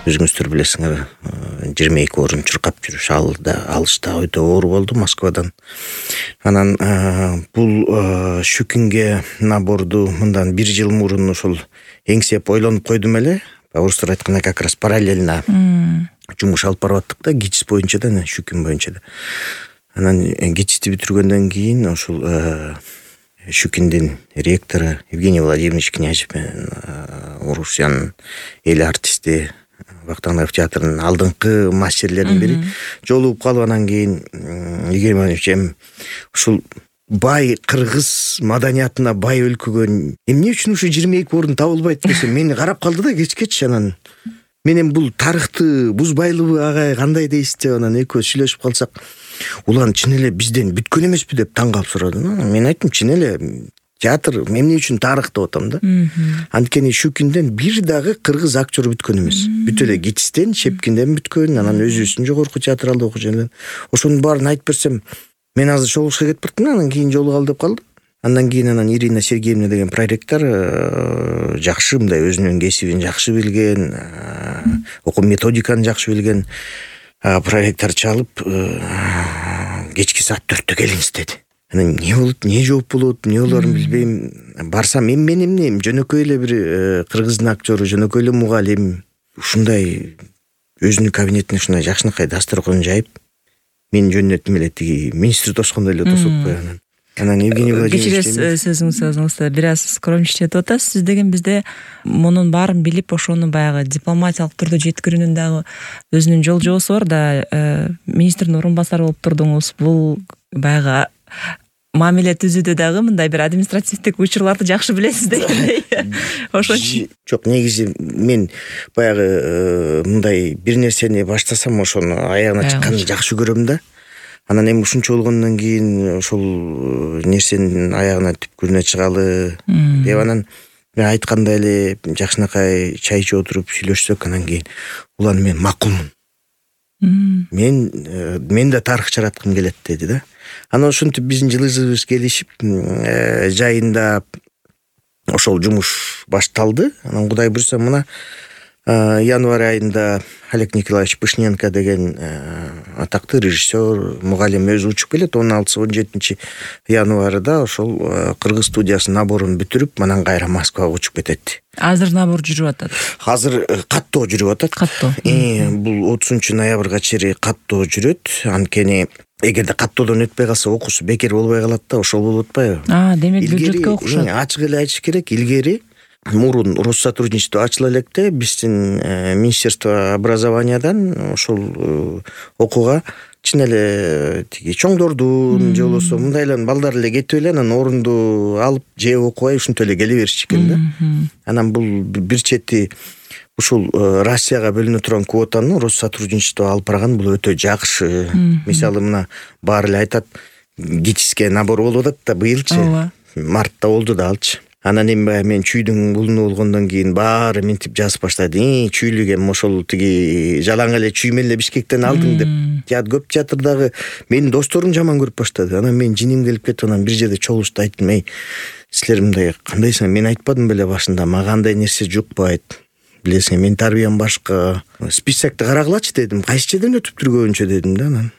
өзүңүздөр билесиңер 22 орун чуркап жүрүш алышта өтө оор болду Москвадан. Анан бул Щукинге наборду мындан 1 жыл мурун ошол эңсеп ойлонуп койдум эле. Орустар айткандай как раз параллельно жумуш алып барып аттык да, ГИТИС боюнча да, Щукин боюнча да. Анан ГИТИСти бүтүргөндөн кийин ошол Щукиндин ректору Евгений Владимирович Князев, Орусиянын эл артисти, Вахтангов театрынын алдыңкы мастерлеринин бири жолугуп калып, анан кийин Евгений Владимирович ушул бай кыргыз маданиятына бай өлкөгө эмне үчүн ушу 22 орун табылбайт десе, мени карап калды да кечкечи. Анан менен бул тарыхты бузбайлыбы агай кандай дейсиз деп анан экөөбүз сүйлөшүп калсак, улан чын эле бизден бүткөн эмеспи деп таң калып сурады. Мен айттым, чын эле театр эмне үчүн тарых деп атам да. Анткени Щукинден бир дагы кыргыз актер бүткөн эмес. Бүт эле ГИТИСтен, Щепкинден бүткөн, анан өзүбүздүн жогорку театралды окуучулардан. Ошонун баарын айтып берсем, мен азыр чогулушка кетип бардым, анан кийин жолугалы деп калдым. Андан кийин Ирина Сергеевна деген проректор жакшы, мындай өзүнүн кесибин жакшы билген, окуу методиканы жакшы билген проректор чалып, кечки саат 4-тө келиңиз деди. Анан эмне болот, эмне жооп болот, эмне болоорун билбейм. Барсам мен эмне, жөнөкөй эле бир кыргыздын актеру, жөнөкөй эле мугалим, ушундай өзүнүн кабинетине ушундай жакшынакай дасторкон жайып, мен жөнөттүм эле тиги министр тоскондой эле тосуп коюп. Анан Евгений Владимирович сөзүңүздө бир аз скромничать этип атасыз. Сиз деген бизде мунун баарын билип, ошону баягы дипломатиялык түрдө жеткирүүнүн дагы өзүнүн жол жобосу бар да. Министрдин орун басары болуп турдуңуз. Бул баягы мамиле түзүүдө дагы мындай бир административдик учурларды жакшы билесиз дегендей. Ошончу. Жок, негизи мен баягы мындай бир нерсени баштасам ошону аягына чыкканды жакшы көрөм да. Анан эми ушунча болгондон кийин ошол нерсенин аягына түпкүрүнө чыгалы деп анан мен айткандай эле жакшынакай чай ичип отуруп сүйлөшсөк, анан кийин улан мен макулмун. Мен да тарых жараткым келет деди да. Анан ошентип биздин жылыжыбыз келишип, жайында ошол жумуш башталды. Анан Кудай буйрса мына январь айында Олег Николаевич Пышненко деген атактуу режиссер, мугалим өзү учуп келет. 16-17 январда ошол кыргыз студиясынын наборун бүтүрүп, анан кайра Москвага учуп кетет. Азыр набор жүрүп атат. Азыр каттоо жүрүп атат. Каттоо. Бул 30 ноябрга чейин каттоо жүрөт. Анткени эгерде каттоодон өтпөй калса окуусу бекер болбой калат да, ошол болуп атпайбы? Демек бюджетке окушат. Ачык эле айтыш керек, илгери мурун Россотрудничество ачыла электе биздин Министерство образованиядан ошол окууга чын эле тиги чоңдордун же болбосо мындай эле балдар эле кетип эле анан орунду алып же окубай ушинтип эле келе беришчү экен да. Анан бул бир чети ушул Россияга бөлүнө турган квотаны Россотрудничество алып барган, бул өтө жакшы. Мисалы мына баары эле айтат, ГИТИСке набор болуп атат да быйылчы. Мартта болду да алчы. Анан эми мен чүйдүн улуну болгондон кийин баары минтип жазып баштады. Чүйлүк эми ошол тиги жалаң эле чүй менен эле Бишкектен алдың деп. Көп театрдагы менин досторум жаман көрүп баштады. Анан мен жиним келип кетип, анан бир жерде чогулушта айттым, силер мындай кандайсыңар? Мен айтпадым беле башында, мага андай нерсе жукпайт. Билесиң, мен тарбиям башка. Списокты карагылачы дедим. Кайсы жерден өтүптүр көбүнчө дедим да. Анан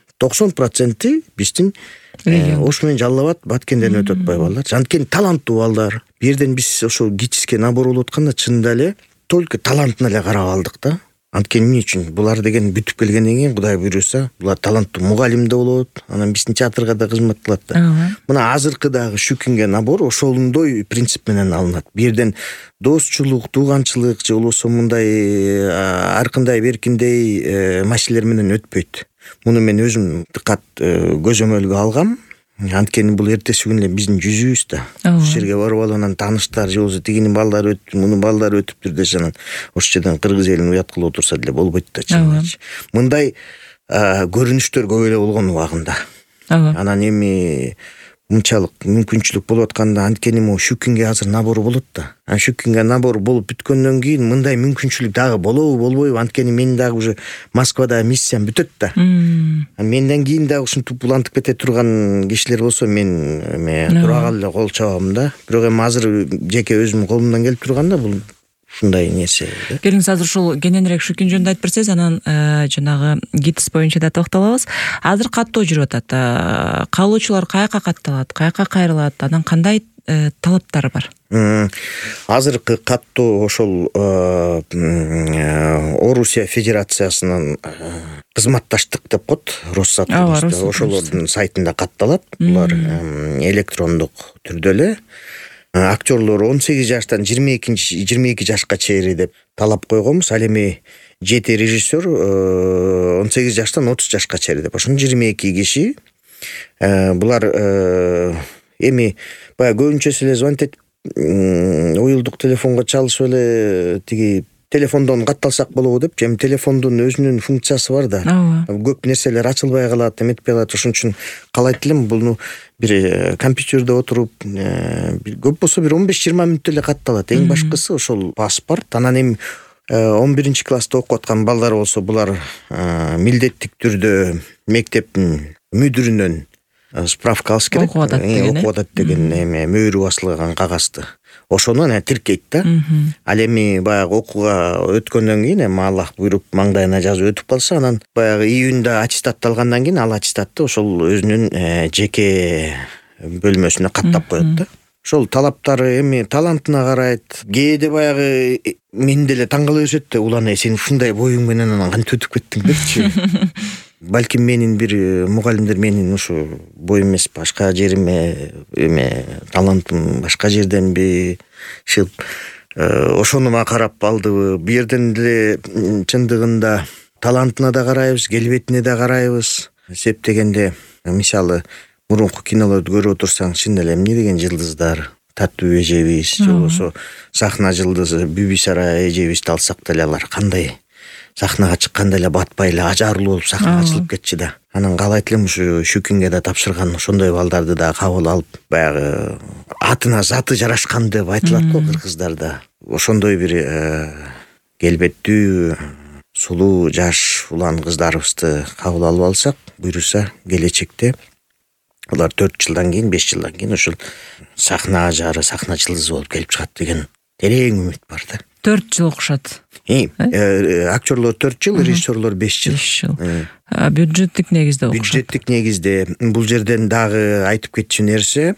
90% биздин ош менен Жалал Абад, Баткенден өтүп атпай балдар. Анткени таланттуу балдар. Бирден биз ошо ГИТИСке набор болуп атканда чынында эле только талантына эле карап алдык да. Анткени эмне үчүн? Булар деген бүтүп келгенден кийин Кудай буйруса, булар таланттуу мугалим да болот. Анан биздин театрга да кызмат кылат да. Мына азыркы дагы Щукинге набор ошондой принцип менен алынат. Бирден достчулук, тууганчылык же болбосо мындай ар кандай беркиндей маселелер менен өтпөйт. Муну мен өзүм дыкат көзөмөлгө алгам. Анткени бул эртеси күнү эле биздин жүзүбүз да. Ошол жерге барып алып анан тааныштар же болбосо тигинин балдары өтүптүр, мунун балдары өтүптүр десе, анан ошол жерден кыргыз элин уят кылып отурса деле болбойт да. Мындай көрүнүштөр көп эле болгон убагында. Анан эми мынчалык мүмкүнчүлүк болуп атканда, анткени могу Щукинге азыр набор болот да. Щукинге набор болуп бүткөндөн кийин мындай мүмкүнчүлүк дагы болобу, болбойбу? Анткени мен дагы уже Москвада миссиям бүтөт да. Менден кийин дагы ушинтип улантып кете турган кишилер болсо, мен тура калып эле кол чабам да. Бирок эми азыр жеке өзүмдүн колумдан келип турганда, бул ушундай нерсе. Келиңиз азыр ушул кененирээк шүкүн жөнүндө айтып берсеңиз, анан жанагы ГИТИС боюнча да токтолобуз. Азыр каттоо жүрүп атат. Каалоочулар каяка катталат, каяка кайрылат, анан кандай талаптары бар? Азыркы каттоо ошол Орусия Федерациясынын кызматташтык деп коет, Россотрудничество, ошолордун сайтында катталат. Булар электрондук түрдө эле. Актерлор 18 жаштан 22 жашка чейин деп талап койгонбуз. Ал эми 7 режиссер 18 жаштан 30 жашка чейин деп. Ошону 22 киши. Булар эми баягы көбүнчөсү эле звонить уюлдук телефонго чалышып эле тиги телефондон катталсак болобу деп, эми телефондун өзүнүн функциясы бар да. Көп нерселер ачылбай калат, эметпей калат. Ошон үчүн каалайт элем буну бир компьютерде отуруп, көп болсо бир 15-20 мүнөттө эле катталат. Эң башкысы ошол паспорт. Анан эми 11 класста окуп аткан балдар болсо, булар милдеттик түрдө мектептин мүдүрүнөн справка алыш керек. Окуп атат деген эме мөөрү басылган кагазды. Ошону тиркейт да. Ал эми баягы окууга өткөндөн кийин, эми Аллах буйруп маңдайына жазып өтүп калса, анан баягы июнда аттестатталгандан кийин ал аттестатты ошол өзүнүн жеке бөлмөсүнө каттап коет да. Ошол талаптары эми талантына карайт. Кээде баягы мен деле таң кала беришет да, улан сен ушундай боюң менен анан кантип өтүп кеттиң депчи. Балким менин бир мугалимдер менин ушу боюм эмес, башка жериме эме талантым башка жерденби шылып ошону мага карап алдыбы. Бу жерден деле чындыгында талантына да карайбыз, келбетине да карайбыз. Септегенде мисалы мурунку кинолорду көрүп отурсаң, чын эле эмне деген жылдыздар, Таттуу эжебиз, же болбосо сахна жылдызы Бүбүсара эжебизди алсак деле, алар кандай сахнага чыкканда эле батпай эле ажарлуу болуп сахнага чыгып кетчү да. Анан каалайт элем ушу Шүкүнгө да тапшырган ошондой балдарды да кабыл алып, баягы атына заты жарашкан деп айтылат го кыргыздарда. Ошондой бир келбеттүү, сулуу, жаш улан кыздарыбызды кабыл алып алсак, буйруса келечекте алар 4 жылдан кийин, 5 жылдан кийин ушул сахна ажары, сахна жылдызы болуп келип чыгат деген терең үмүт бар да. 4 жыл окушат. Актерлор 4 жыл, режиссерлор 5 жыл. 5 жыл. Бюджеттик негизде окушат. Бюджеттик негизде. Бул жерден дагы айтып кетчү нерсе,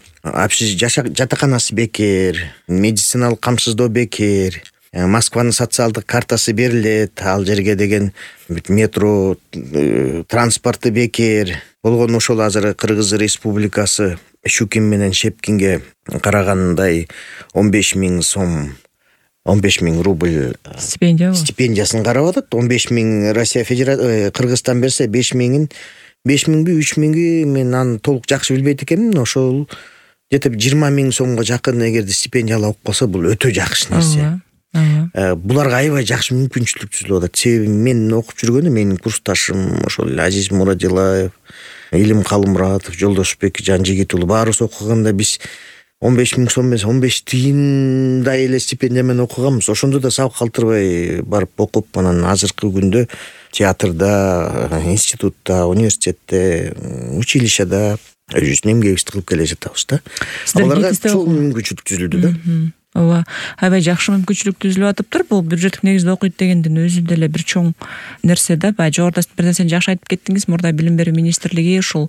жатаканасы бекер, медициналык камсыздоо бекер, Москванын социалдык картасы берилет, ал жерге деген метро транспорту бекер. Болгону ошол азыр Кыргыз Республикасы Шүкин менен Шепкинге карагандай 15 000 сом, 15 000 рубль стипендиясын карап атат. 15 000 Россия Федерация Кыргызстан берсе, 5 000-ин 5 000 3 000 мен аны толук жакшы билбейт экенмин. Ошол где-то 20 000 сомго жакын эгерде стипендия алып калса, бул өтө жакшы нерсе. Буларга аябай жакшы мүмкүнчүлүк түзүлүп атат. Себеби мен окуп жүргөндө менин курсташым ошол Азиз Мурадилаев, Илим Калымуратов, Жолдошбек Жанжигит уулу баарыбыз окуганда биз 15 000 сом эмес, 15 тыйындай эле стипендия менен окуганбыз. Ошондо да сабак калтырбай барып окуп, анан азыркы күндө театрда, институтта, университетте, училищада өзүбүздүн эмгегибизди кылып келе жатабыз да. Аларга чоң мүмкүнчүлүк түзүлдү да. Ооба, аябай жакшы мүмкүнчүлүк түзүлүп атыптыр. Бул бюджеттик негизде окуйт дегендин өзү деле бир чоң нерсе да. Баягы жогоруда бир нерсени жакшы айтып кеттиңиз. Мурда Билим берүү министрлиги ушул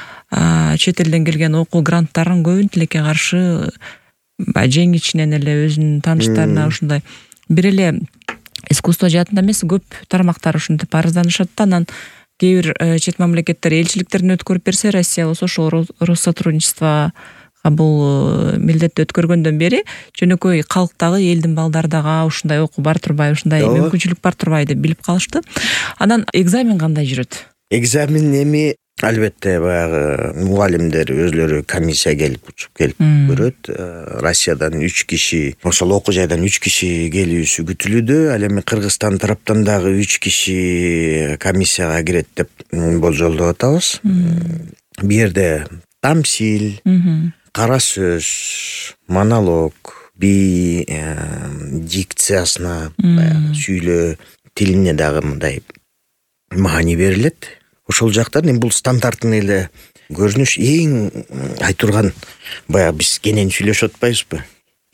чет элден келген окуу гранттарын көбүн тилекке каршы жең ичинен эле өзүнүн тааныштарына ушундай бир эле искусство жаатында эмес, көп тармактар ушинтип арызданышат да. Анан кээ бир чет мамлекеттер элчиликтерин өткөрүп берсе, Россия болсо ошол Россотрудничество бул милдетти өткөргөндөн бери жөнөкөй калктагы элдин балдары дагы ушундай окуу бар турбай, ушундай мүмкүнчүлүк бар турбай деп билип калышты. Анан экзамен кандай жүрөт? Экзамен эми албетте баягы мугалимдер өзлөрү комиссия келип учуп келип көрөт. Россиядан 3 киши, ошол окуу жайдан 3 киши келүүсү күтүлүүдө. Ал эми Кыргызстан тараптан дагы 3 киши комиссияга кирет деп болжолдоп атабыз. Бу жерде тамсил, кара сөз, монолог, дикциясына, сүйлөө тилине дагы мындай маани берилет. Ошол жактан бул стандарттын эле көрүнүш. Эң айтурган, баягы биз кенен сүйлөшүп атпайбызбы?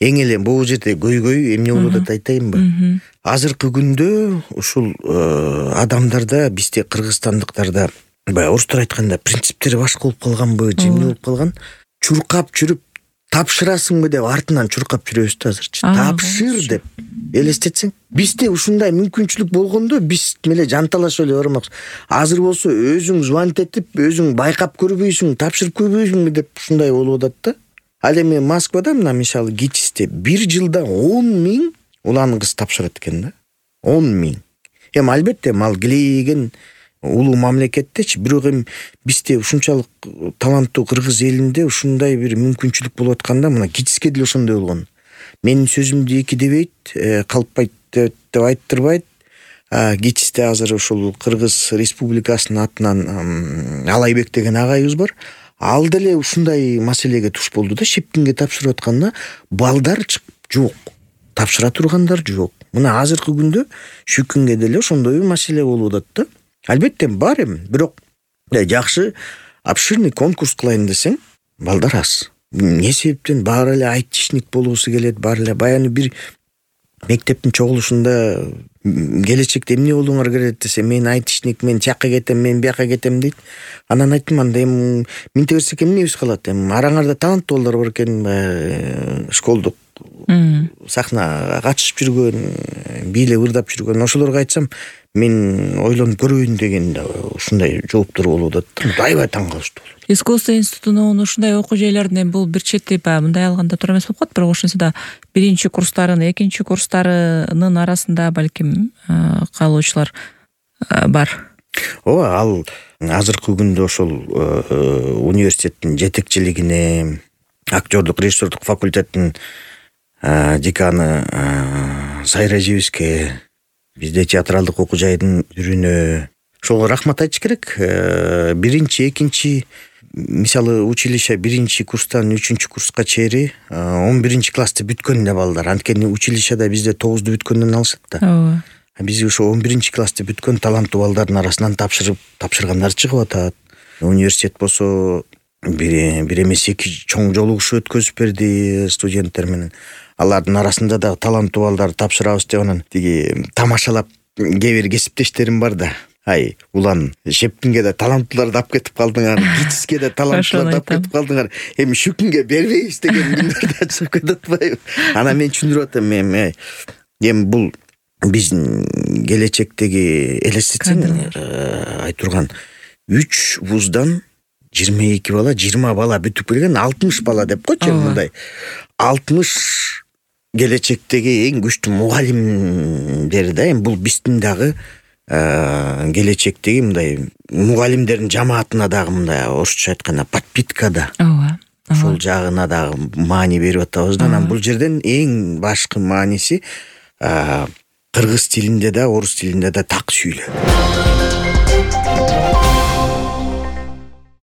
эң эле бул жерде көйгөй эмне болуп атат айтайынбы? Азыркы күндө ушул адамдарда, бизде кыргызстандыктарда баягы орустар айтканда принциптери башка болуп калганбы, же эмне болуп калган? Чуркап жүрүп тапшырасыңбы деп артынан чуркап жүрөбүз да азырчы. Тапшыр деп элестетсең. Бизде ушундай мүмкүнчүлүк болгондо биз меле жанталашып эле бармакчы. Азыр болсо өзүң звонить этип, өзүң байкап көрбөйсүң, тапшырып көрбөйсүңбү деп ушундай болуп атат да. Ал эми Москвада мына мисалы ГИТИСте 1 жылда 10 000 улан кыз тапшырат экен да. 10 000. Эми албетте мал килейген улуу мамлекеттечи, бирок эми бизде ушунчалык таланттуу кыргыз элинде ушундай бир мүмкүнчүлүк болуп атканда мына ГИТИСке деле ошондой болгон. Менин сөзүмдү эки дебейт, калпайт деп айттырбайт. ГИТИСте азыр ушул Кыргыз Республикасынын атынан Алайбек деген агайыбыз бар. Ал деле ушундай маселеге туш болду да, Шепкинге тапшырып атканда балдар жок, тапшыра тургандар жок. Мына азыркы күндө Шүкүнгө деле ошондой бир маселе болуп атат да. Албетте бар эми, бирок жакшы обширный конкурс кылайын десең, балдар аз. Эмне себептен баары эле айтишник болуусу келет, баары эле баягы бир мектептин чогулушунда келечекте эмне болууңар керек десе, мен айтишник, мен чакка кетем, мен бияка кетем дейт. Анан айттым, анда эми минте берсек эмнебиз калат? Эми араңарда таланттуу балдар бар экен, школдук сахнага катышып жүргөн, бийлеп ырдап жүргөн. Ошолорго айтсам, мен ойлонуп көрөйүн деген ушундай жооптор болуп атат. Аябай таң калыштуу. Искусство институтунун ушундай окуу жайларында бул бир чети мындай алганда туура эмес болуп калат, бирок ошентсе да биринчи курстарын, экинчи курстарынын арасында балким каалоочулар бар. Ооба, ал азыркы күндө ошол университеттин жетекчилигине, актёрдук режиссердук факультеттин деканы Сайра Жибиске, бизде театралдык окуу жайдын жүрүнө ошого рахмат айтыш керек. Биринчи, экинчи, мисалы училище биринчи курстан 3-чү курска чейин 11-чи классты бүткөн эле балдар. Анткени училищеда бизде 9-ду бүткөндөн алышат да. Ооба. Биз ошо 11-чи классты бүткөн таланттуу балдардын арасынан тапшыргандар чыгып атат. Университет болсо бир эмес 2 чоң жолугушуу өткөзүп берди студенттер менен. Алардын арасында да таланттуу балдар тапшырабыз деп анан тиги тамашалап кээ бир кесиптештерим бар да. Ай, улан Шепкинге да таланттууларды алып кетип калдыңар, ГИТИСке да таланттууларды алып кетип калдыңар. Эми Шүкүнгө бербейбиз деген күндөрдө чыгып кетип атпайбы? Анан мен түшүндүрүп атам, эми бул биздин келечектеги элестетсең айтурган 3 вуздан 22 бала, 20 бала бүтүп келген, 60 бала деп койчу мындай. 60 келечектеги эң күчтүү мугалимдер да. Эми бул биздин дагы келечектеги мындай мугалимдердин жамаатына дагы мындай орусча айтканда подпитка да. Ооба. Ошол жагына дагы маани берип атабыз да. Анан бул жерден эң башкы мааниси кыргыз тилинде да, орус тилинде да так сүйлө.